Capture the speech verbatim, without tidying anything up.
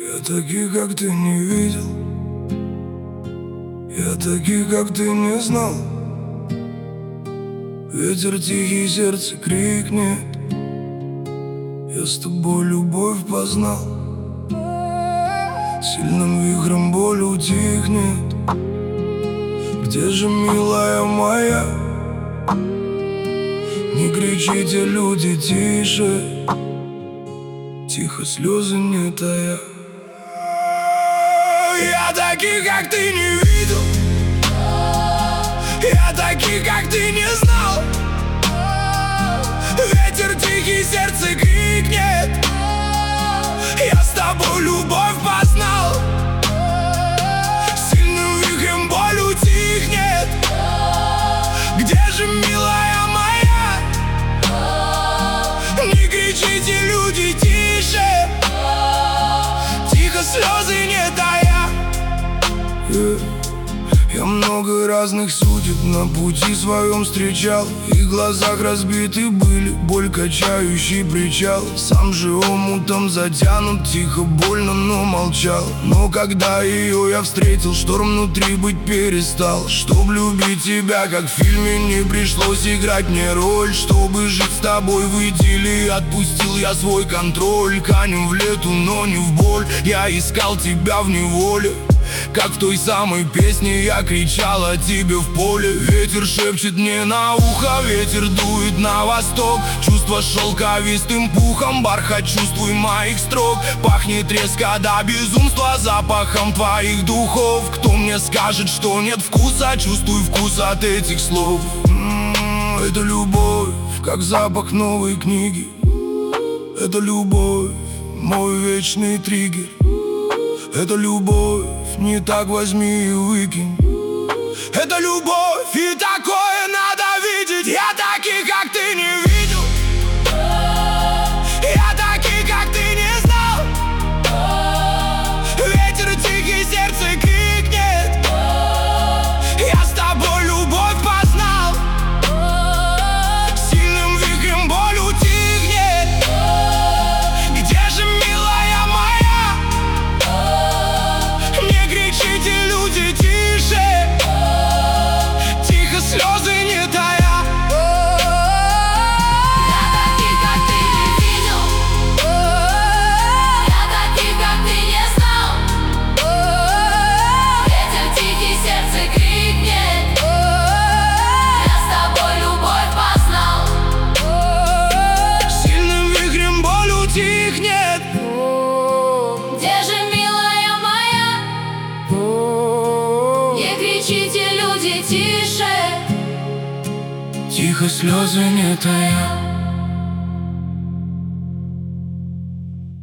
Я таких, как ты, не видел. Я таких, как ты, не знал. Ветер тихий, сердце крикнет. Я с тобой любовь познал. Сильным вихрем боль утихнет. Где же, милая моя? Не кричите, люди, тише. Тихо, слезы не тая. Я таких, как ты, не видел. Я таких, как ты, не знал. Ветер тихий, сердце крикнет. Я с тобой любовь познал. Сильным вихрем боль утихнет. Где же, милая моя? Не кричите, люди, тише. Тихо, слезы не тая. Yeah. Я много разных судеб на пути своем встречал. И в глазах разбиты были, боль качающий причал. Сам же омутом затянут, тихо, больно, но молчал. Но когда ее я встретил, шторм внутри быть перестал. Чтоб любить тебя, как в фильме, не пришлось играть мне роль. Чтобы жить с тобой в идиллии, отпустил я свой контроль. Канем в лету, но не в боль. Я искал тебя в неволе. Как в той самой песне я кричал о тебе в поле. Ветер шепчет мне на ухо, ветер дует на восток. Чувство шелковистым пухом, бархат чувствуй моих строк. Пахнет резко до безумства запахом твоих духов. Кто мне скажет, что нет вкуса? Чувствуй вкус от этих слов. М-м, это любовь, как запах новой книги. Это любовь, мой вечный триггер. Это любовь, не так возьми и выкинь. Это любовь, и такое надо видеть. Я таких, как ты, не видел. Я таких, как ты, не знал. Ветер тихий, сердце крикнет. Я с тобой любовь познал. Сильным вихрем боль утихнет. Где же, милая моя? Не кричите, люди, тише. Тихо, слезы не тая. Я таких, как ты, не видел. Я таких, как ты, не знал. Ветер тихий, сердце крикнет. Я с тобой любовь познал. Сильным вихрем боль утихнет. Где же, милая моя? Не кричите, люди, тише. Тихо, слезы не тая.